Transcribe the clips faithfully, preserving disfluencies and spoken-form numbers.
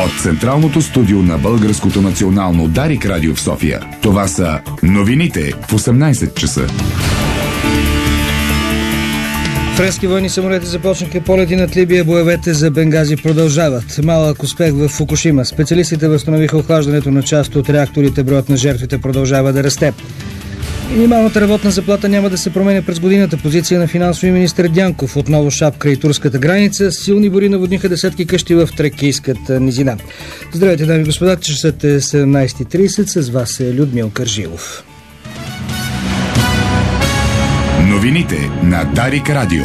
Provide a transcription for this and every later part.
От централното студио на Българското национално Дарик радио в София. Това са новините в осемнайсет часа. Френски военни самолети започнаха полети над Либия, боевете за Бенгази продължават. Малък успех в Фукушима. Специалистите възстановиха охлаждането на част от реакторите, броят на жертвите продължава да расте. Минималната работна заплата няма да се променя през годината. Позиция на финансови министър Дянков. Отново шапка и турската граница. Силни бури наводниха десетки къщи в Тракийската низина. Здравейте, дами и господа, часът е седемнайсет и трийсет. С вас е Людмил Кържилов. Новините на Дарик радио.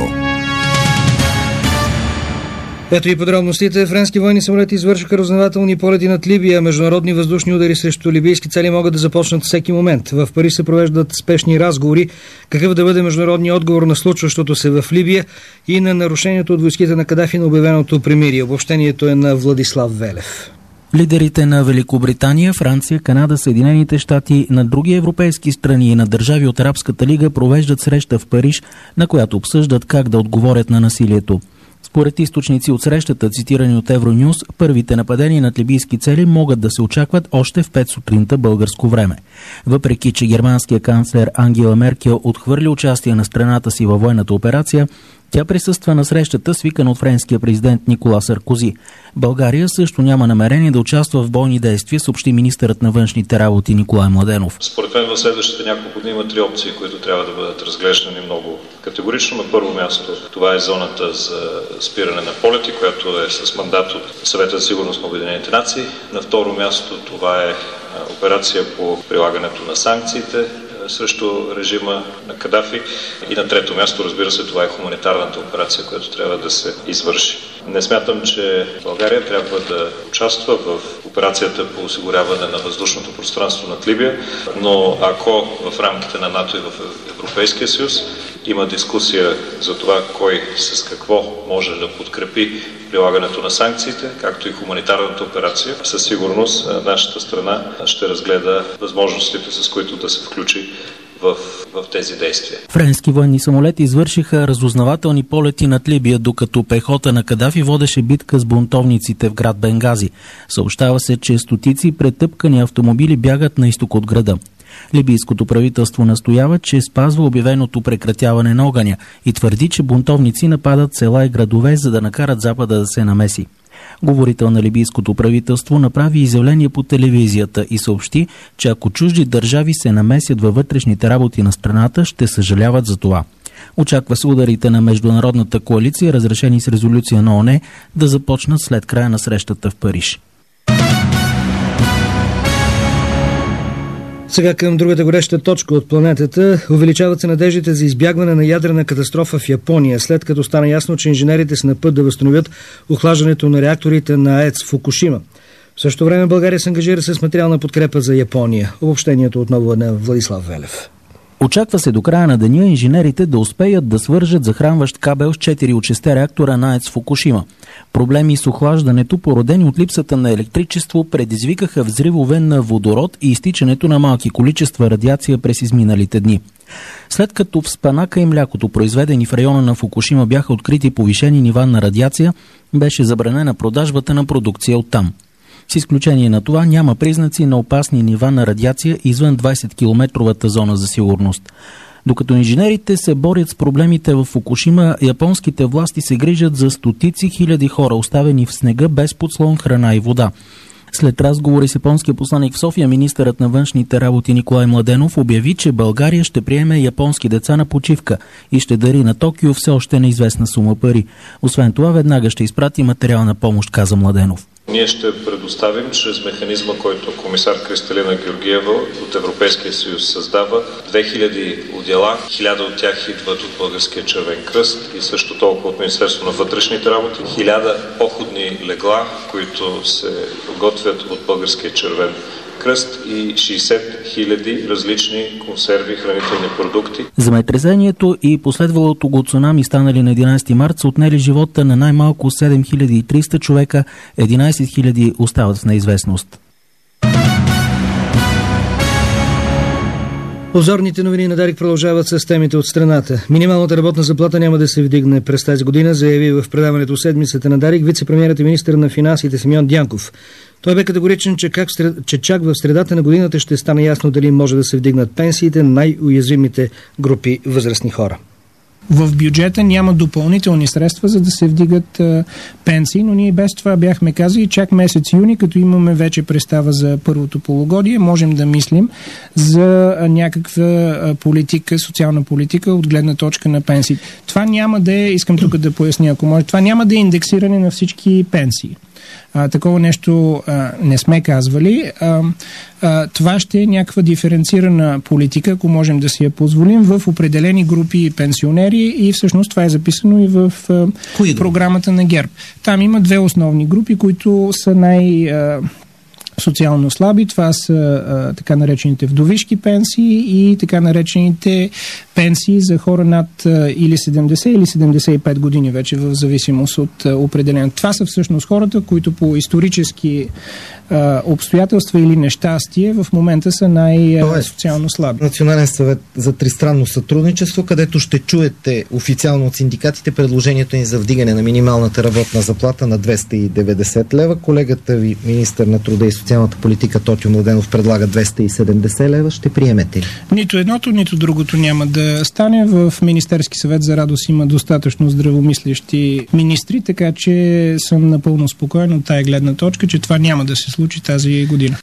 Ето и подробностите. Френски военни самолети извършиха разузнавателни полети над Либия. Международни въздушни удари срещу либийски цели могат да започнат всеки момент. В Париж се провеждат спешни разговори какъв да бъде международният отговор на случващото се в Либия и на нарушението от войските на Кадафи на обявеното примирие. Обобщението е на Владислав Велев. Лидерите на Великобритания, Франция, Канада, Съединените щати, на други европейски страни и на държави от Арабската лига провеждат среща в Париж, на която обсъждат как да отговорят на насилието. Според източници от срещата, цитирани от Евронюс, първите нападения над либийски цели могат да се очакват още в пет сутринта българско време. Въпреки че германският канцлер Ангела Меркел отхвърли участие на страната си във военната операция, тя присъства на срещата, свикана от френския президент Никола Саркози. България също няма намерение да участва в бойни действия, съобщи министърът на външните работи Николай Младенов. Според мен в следващите няколко дни има три опции, които трябва да бъдат разглеждани много категорично. На първо място това е зоната за спиране на полети, която е с мандат от Съвета за сигурност на Обединените нации. На второ място това е операция по прилагането на санкциите срещу режима на Кадафи. И на трето място, разбира се, това е хуманитарната операция, която трябва да се извърши. Не смятам, че България трябва да участва в операцията по осигуряване на въздушното пространство над Либия, но ако в рамките на НАТО и в Европейския съюз има дискусия за това кой с какво може да подкрепи прилагането на санкциите, както и хуманитарната операция, със сигурност нашата страна ще разгледа възможностите, с които да се включи в, в тези действия. Френски военни самолети извършиха разузнавателни полети над Либия, докато пехота на Кадафи водеше битка с бунтовниците в град Бенгази. Съобщава се, че стотици претъпкани автомобили бягат на изток от града. Либийското правителство настоява, че спазва обявеното прекратяване на огъня и твърди, че бунтовници нападат села и градове, за да накарат Запада да се намеси. Говорител на либийското правителство направи изявление по телевизията и съобщи, че ако чужди държави се намесят във вътрешните работи на страната, ще съжаляват за това. Очаква се ударите на международната коалиция, разрешени с резолюция на ООН, да започнат след края на срещата в Париж. Сега към другата гореща точка от планетата. Увеличават се надеждите за избягване на ядрена катастрофа в Япония, след като стана ясно, че инженерите са на път да възстановят охлаждането на реакторите на АЕЦ Фукушима. В същото време България се ангажира с материална подкрепа за Япония. Обобщението отново е на Владислав Велев. Очаква се до края на деня инженерите да успеят да свържат захранващ кабел с четири от шестте реактора на АЕЦ Фукушима. Проблеми с охлаждането, породени от липсата на електричество, предизвикаха взривове на водород и изтичането на малки количества радиация през изминалите дни. След като в спанака и млякото, произведени в района на Фукушима, бяха открити повишени нива на радиация, беше забранена продажбата на продукция оттам. С изключение на това няма признаци на опасни нива на радиация извън двайсеткилометровата зона за сигурност. Докато инженерите се борят с проблемите в Фукушима, японските власти се грижат за стотици хиляди хора, оставени в снега без подслон, храна и вода. След разговори с японския посланик в София, министърът на външните работи Николай Младенов обяви, че България ще приеме японски деца на почивка и ще дари на Токио все още неизвестна сума пари. Освен това, веднага ще изпрати материална помощ, каза Младенов. Ние ще предоставим чрез механизма, който комисар Кристалина Георгиева от Европейския съюз създава, две хиляди одеяла, хиляда от тях идват от Българския червен кръст и също толкова от Министерство на вътрешните работи, хиляда походни легла, които се готвят от Българския червен кръст и шейсет хиляди различни консерви, хранителни продукти. Земетресението и последвалото го цунами, станали на единайсети март, са отнели живота на най-малко седем хиляди и триста човека, единайсет хиляди остават в неизвестност. Обзорните новини на Дарик продължават с темите от страната. Минималната работна заплата няма да се вдигне през тази година, заяви в предаването Седмицата на Дарик вице-премиерът и министър на финансите Симеон Дянков. Той бе категоричен, че, как сред... че чак в средата на годината ще стане ясно дали може да се вдигнат пенсиите на най-уязвимите групи възрастни хора. В бюджета няма допълнителни средства, за да се вдигат а, пенсии, но ние без това бяхме казали, чак месец юни, като имаме вече представа за първото полугодие, можем да мислим за а, някаква а, политика, социална политика от гледна точка на пенсии. Това няма да е, искам тук да поясня, ако може, това няма да е индексиране на всички пенсии. А, такова нещо а, не сме казвали. А, а, това ще е някаква диференцирана политика, ако можем да си я позволим, в определени групи пенсионери и всъщност това е записано и в а, програмата на ГЕРБ. Там има две основни групи, които са най- а, социално слаби. Това са а, така наречените вдовишки пенсии и така наречените пенсии за хора над а, или седемдесет или седемдесет и пет години вече, в зависимост от а, определен. Това са всъщност хората, които по исторически а, обстоятелства или нещастие в момента са най-социално слаби. Национален съвет за тристранно сътрудничество, където ще чуете официално от синдикатите предложението ни за вдигане на минималната работна заплата на двеста и деветдесет лева. Колегата ви, министър на труда и социалната политика Тотю Младенов, предлага двеста и седемдесет лева. Ще приемете ли? Нито едното, нито другото няма да стане. В Министерски съвет за радост има достатъчно здравомислещи министри, така че съм напълно спокоен от тая гледна точка, че това няма да се случи тази година.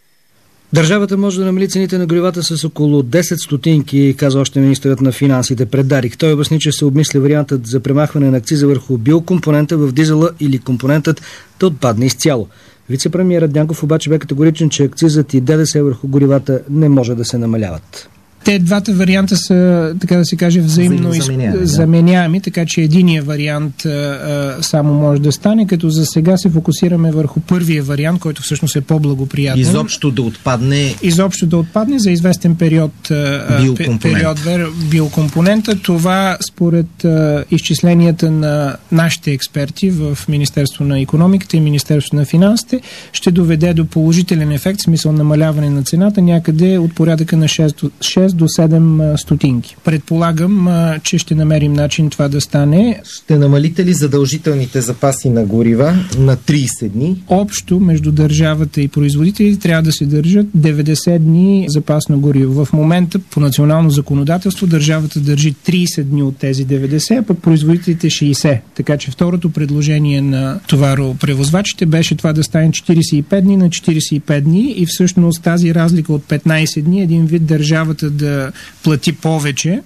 Държавата може да намали цените на горивата с около десет стотинки, каза още министърът на финансите пред Дарик. Той обясни, че се обмисля вариантът за премахване на акциза върху биокомпонента в дизела или компонентът да отпадне изцяло. Вице-премиерът Дянков обаче бе категоричен, че акцизът и ДДС върху горивата не може да се намаляват. Те двата варианта са, така да се каже, взаимно заменяеми, заменяеми, да. Така че единия вариант а, само може да стане, като за сега се фокусираме върху първия вариант, който всъщност е по-благоприятен. Изобщо да отпадне... Изобщо да отпадне за известен период биокомпонент. период биокомпонента. Това според а, изчисленията на нашите експерти в Министерство на икономиката и Министерство на финансите ще доведе до положителен ефект, в смисъл намаляване на цената някъде от порядъка на шест до седем стотинки. Предполагам, че ще намерим начин това да стане. Ще намалите ли задължителните запаси на горива на трийсет дни? Общо между държавата и производителите трябва да се държат деветдесет дни запас на гориво. В момента по национално законодателство държавата държи трийсет дни от тези деветдесет, а пък производителите шейсет. Така че второто предложение на товаропревозвачите беше това да стане четирийсет и пет дни на четирийсет и пет дни и всъщност тази разлика от петнайсет дни един вид държавата да плати повече.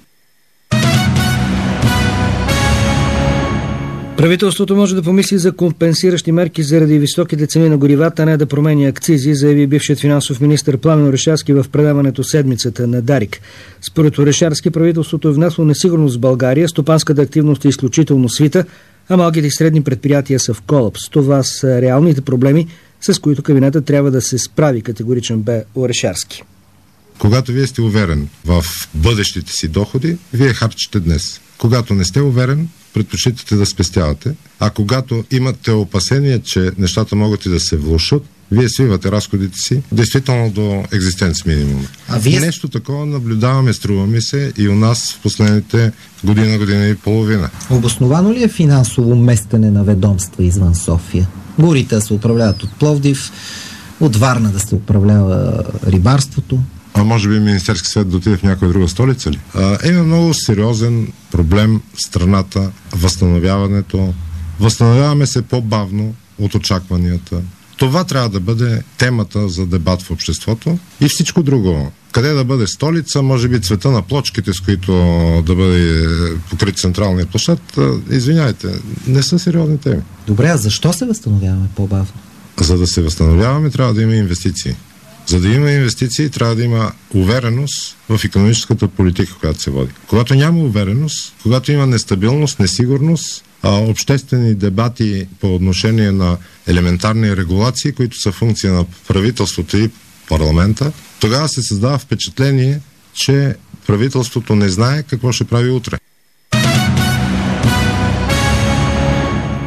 Правителството може да помисли за компенсиращи мерки заради високите цени на горивата, а не да променя акцизи, заяви бившият финансов министър Пламен Орешарски в предаването Седмицата на Дарик. Според Орешарски правителството е внесло несигурност в България, стопанската активност е изключително свита, а малките и средни предприятия са в колапс. Това са реалните проблеми, с които кабинетът трябва да се справи, категоричен бе Орешарски. Когато вие сте уверен в бъдещите си доходи, вие харчите днес. Когато не сте уверен, предпочитате да спестявате, а когато имате опасение, че нещата могат и да се влошат, вие свивате разходите си действително до екзистенц минимум. А вие... Нещо такова наблюдаваме, струва ми се, и у нас в последните година, година и половина. Обосновано ли е финансово местене на ведомства извън София? Горите да се управляват от Пловдив, от Варна да се управлява рибарството? А може би Министерски съвет да отиде в някоя друга столица ли? А, има много сериозен проблем в страната, възстановяването. Възстановяваме се по-бавно от очакванията. Това трябва да бъде темата за дебат в обществото и всичко друго. Къде да бъде столица, може би цвета на плочките, с които да бъде покрит централния площад. Извинявайте, не са сериозни теми. Добре, а защо се възстановяваме по-бавно? За да се възстановяваме, трябва да има инвестиции. За да има инвестиции, трябва да има увереност в икономическата политика, която се води. Когато няма увереност, когато има нестабилност, несигурност, а, обществени дебати по отношение на елементарни регулации, които са функция на правителството и парламента, тогава се създава впечатление, че правителството не знае какво ще прави утре.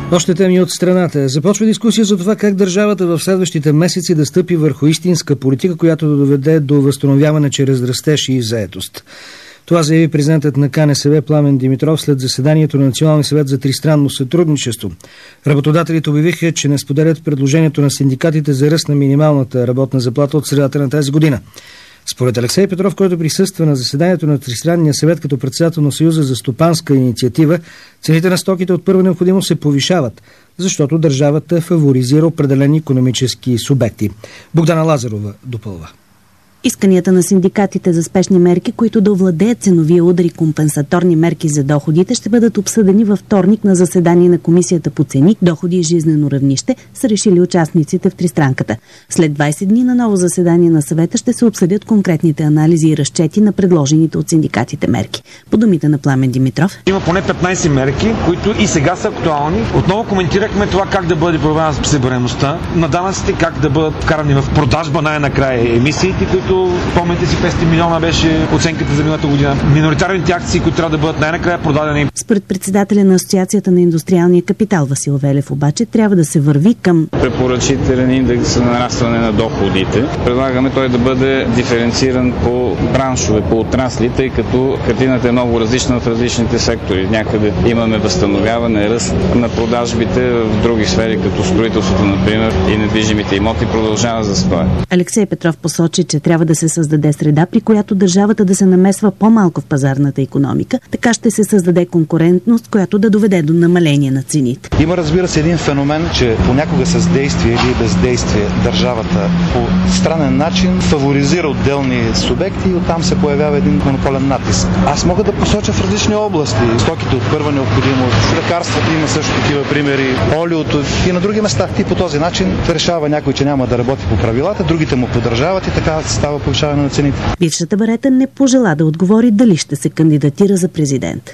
Още теми от страната. Започва дискусия за това как държавата в следващите месеци да стъпи върху истинска политика, която да доведе до възстановяване чрез растеж и заетост. Това заяви президентът на КНСБ Пламен Димитров след заседанието на Националния съвет за тристранно сътрудничество. Работодателите обявиха, че не споделят предложението на синдикатите за ръст на минималната работна заплата от средата на тази година. Според Алексей Петров, който присъства на заседанието на Тристранния съвет като председател на Съюза за стопанска инициатива, цените на стоките от първа необходимост се повишават, защото държавата фаворизира определени икономически субекти. Богдана Лазарова допълва. Исканията на синдикатите за спешни мерки, които да овладеят ценовия удар и компенсаторни мерки за доходите, ще бъдат обсъдени във вторник на заседание на Комисията по цени, доходи и жизнено равнище, са решили участниците в тристранката. След двайсет дни на ново заседание на съвета ще се обсъдят конкретните анализи и разчети на предложените от синдикатите мерки. По думите на Пламен Димитров. Има поне петнайсет мерки, които и сега са актуални. Отново коментирахме това как да бъде проведена събираемостта на данъците, как да бъдат вкарани в продажба най-накрая емисиите, които помните си петстотин милиона беше оценката за миналата година. Миноритарните акции, които трябва да бъдат най-накрая продадени. Според председателя на Асоциацията на индустриалния капитал Васил Велев обаче трябва да се върви към препоръчителен индекс за нарастване на доходите. Предлагаме той да бъде диференциран по браншове, по отрасли, тъй като картината е много различна в различните сектори. Някъде имаме възстановяване, ръст на продажбите, в други сфери, като строителството, например, и недвижимите имоти продължава за стоя. Алексей Петров посочи, че трябва да се създаде среда, при която държавата да се намесва по-малко в пазарната икономика, така ще се създаде конкурентност, която да доведе до намаление на цените. Има, разбира се, един феномен, че понякога с действие или бездействие държавата по странен начин фаворизира отделни субекти и оттам се появява един монополен натиск. Аз мога да посоча в различни области. Стоките от първа необходимост, лекарствата има също такива примери, олиото и на други места. И по този начин решава някой, че няма да работи по правилата, другите му поддържават и така става повишаване на цените. Бившата Барета не пожела да отговори дали ще се кандидатира за президент.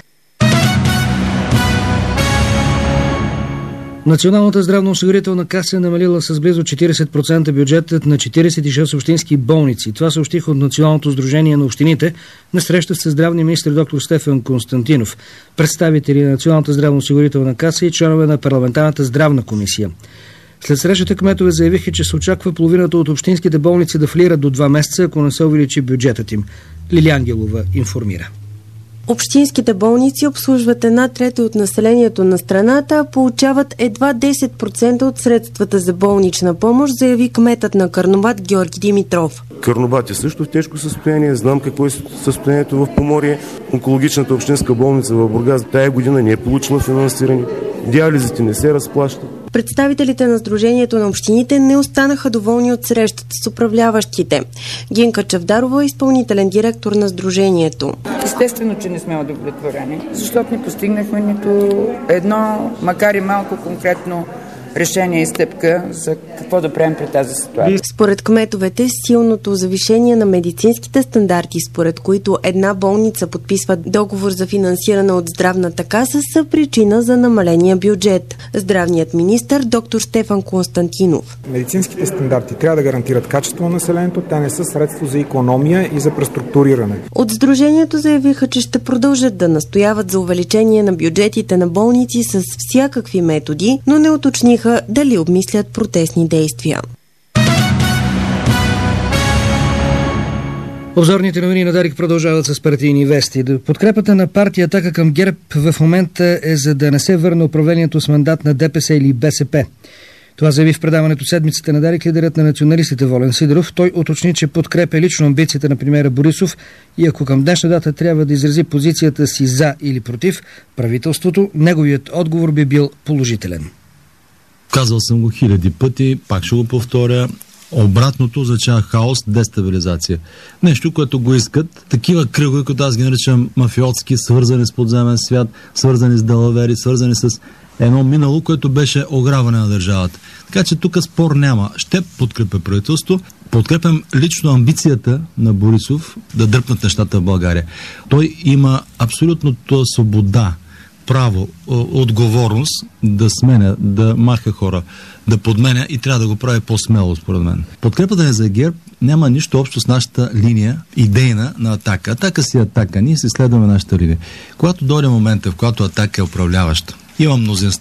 Националната здравноосигурителна каса е намалила с близо четирийсет процента бюджетът на четирийсет и шест общински болници. Това съобщиха от Националното сдружение на общините на среща с здравния министър доктор Стефан Константинов, представители на Националната здравноосигурителна каса и членове на парламентарната здравна комисия. След срещата кметове заявиха, че се очаква половината от общинските болници да фалират до два месеца, ако не се увеличи бюджетът им. Лили Ангелова информира. Общинските болници обслужват една трета от населението на страната, а получават едва десет процента от средствата за болнична помощ, заяви кметът на Карнобат Георги Димитров. Карнобат е също в тежко състояние. Знам какво е състоянието в Поморие. Онкологичната общинска болница в Бургас тая година не е получила финансиране. Диализите не се разплащат. Представителите на Сдружението на общините не останаха доволни от срещата с управляващите. Гинка Чавдарова е изпълнителен директор на Сдружението. Естествено, че не сме удовлетворени, защото не постигнахме нито едно, макар и малко конкретно решение и стъпка за какво да правим при тази ситуация. Според кметовете, силното завишение на медицинските стандарти, според които една болница подписва договор за финансиране от здравната каса, са причина за намаления бюджет. Здравният министър доктор Стефан Константинов. Медицинските стандарти трябва да гарантират качество на населението, те не са средство за икономия и за преструктуриране. От Сдружението заявиха, че ще продължат да настояват за увеличение на бюджетите на болници с всякакви методи, но не уточниха дали обмислят протестни действия. Обзорните новини на Дарик продължават с партийни вести. Подкрепата на партия Атака към ГЕРБ в момента е за да не се върне управлението с мандат на ДПС или БСП. Това заяви в предаването Седмицата на Дарик лидерът на националистите Волен Сидеров. Той уточни, че подкрепя лично амбицията на премиера Борисов и ако към днешна дата трябва да изрази позицията си за или против правителството, неговият отговор би бил положителен. Казал съм го хиляди пъти, пак ще го повторя. Обратното означава хаос, дестабилизация. Нещо, което го искат такива кръгове, които аз ги наричам мафиотски, свързани с подземен свят, свързани с далавери, свързани с едно минало, което беше ограбване на държавата. Така че тук спор няма. Ще подкрепя правителство. Подкрепям лично амбицията на Борисов да дръпнат нещата в България. Той има абсолютното свобода, право, отговорност да сменя, да маха хора, да подменя и трябва да го прави по-смело, според мен. Подкрепата ни за ГЕРБ няма нищо общо с нашата линия идейна на Атака. Атака си Атака. Ние си следваме нашата линия. Когато дойде момента, в който Атака е управляваща, има мнозинство.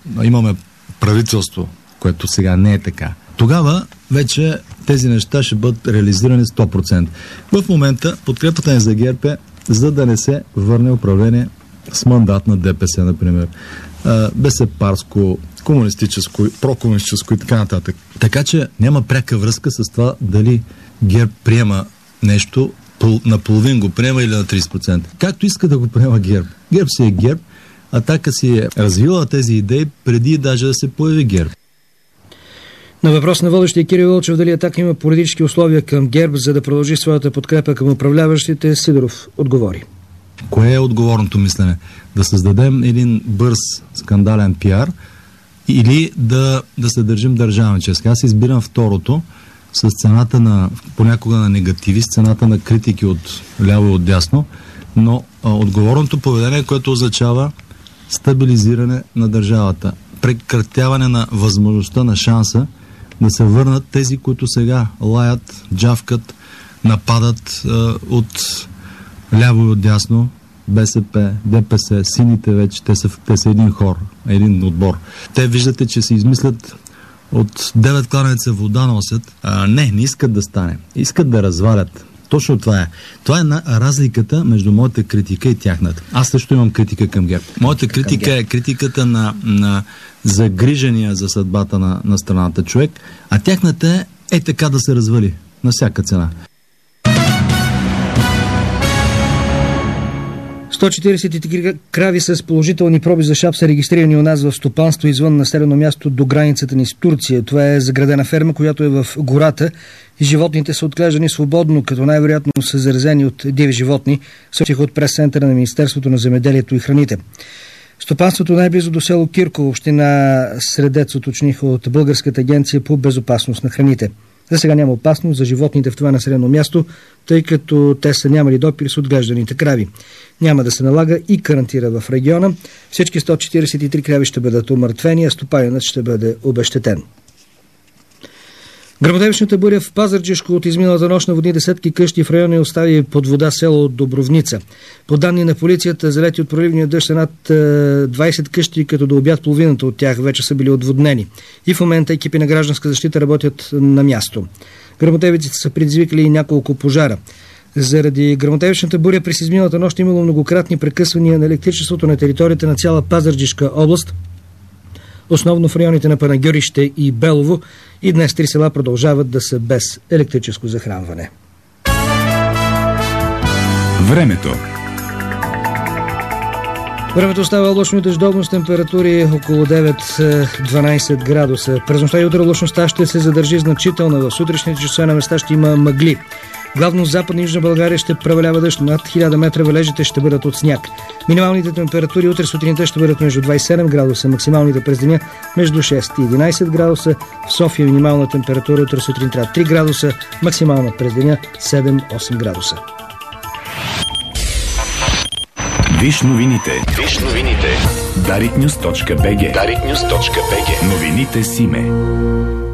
имаме правителство, което сега не е така, тогава вече тези неща ще бъдат реализирани сто процента. В момента подкрепата ни за ГЕРБ е, за да не се върне управление с мандат на ДПС, например. Бесепарско, комунистическо, прокомунистическо и така нататък. Така че няма пряка връзка с това дали ГЕРБ приема нещо, наполовин го приема или на трийсет процента. Както иска да го приема ГЕРБ. ГЕРБ си е ГЕРБ, Атака си е развила тези идеи преди даже да се появи ГЕРБ. На въпрос на водещия Кирил Вълчев дали Атака има политически условия към ГЕРБ, за да продължи своята подкрепа към управляващите, Сидоров отговори. Кое е отговорното мислене? Да създадем един бърз скандален пиар или да, да се държим държавнически? Аз избирам второто с цената на, понякога на негативи, с цената на критики от ляво и от дясно, но а, отговорното поведение, което означава стабилизиране на държавата, прекратяване на възможността, на шанса да се върнат тези, които сега лаят, джавкат, нападат а, от ляво и от дясно, БСП, ДПС, сините вече, те са, те са един хор, един отбор. Те виждате, че се измислят от девет кладенеца вода носят. А, не, не искат да стане. Искат да развалят. Точно това е. Това е на разликата между моята критика и тяхната. Аз също имам критика към ГЕРБ. Моята критика е критиката на, на загрижения за съдбата на, на страната човек, а тяхната е, е така да се развали. На всяка цена. сто четирийсет и три крави с положителни проби за шап са регистрирани у нас в стопанство извън населено място до границата ни с Турция. Това е заградена ферма, която е в гората и животните са отглеждани свободно, като най-вероятно са заразени от диви животни, съобщиха от прес-центъра на Министерството на земеделието и храните. Стопанството най-близо до село Кирково, община Средец, уточниха от Българската агенция по безопасност на храните. За сега няма опасност за животните в това населено място, тъй като те са нямали допир с отглежданите крави. Няма да се налага и карантина в региона. Всички сто четирийсет и три крави ще бъдат умъртвени, а стопанинът ще бъде обезщетен. Гръмотевичната буря в Пазарджишко от изминалата нощ наводни десетки къщи в района и остави под вода село Добровница. По данни на полицията, залети от проливния дъжд са над двайсет къщи, като до обяд половината от тях вече са били отводнени. И в момента екипи на гражданска защита работят на място. Гръмотевиците са предизвикали и няколко пожара. Заради гръмотевичната буря през изминалата нощ имало многократни прекъсвания на електричеството на територията на цяла Пазарджишка област, основно в районите на Панагюрище и Белово, и днес три села продължават да са без електрическо захранване. Времето. Времето остава облачно и дъждовно с температури около девет-дванайсет градуса. През нощта и утре облачността ще се задържи значително. В сутрешните часове на места ще има мъгли. Главно в Западна и Южна България ще превалява дъжд. Над хиляда метра валежите ще бъдат от сняг. Минималните температури утре сутринта ще бъдат между двайсет и седем градуса, максималните през деня между шест и единайсет градуса. В София минимална температура утре сутринта три градуса, максимална през деня седем-осем градуса. Виж новините. Виж новините. дарик нюз точка би джи. дарик нюз точка би джи. Новините с име.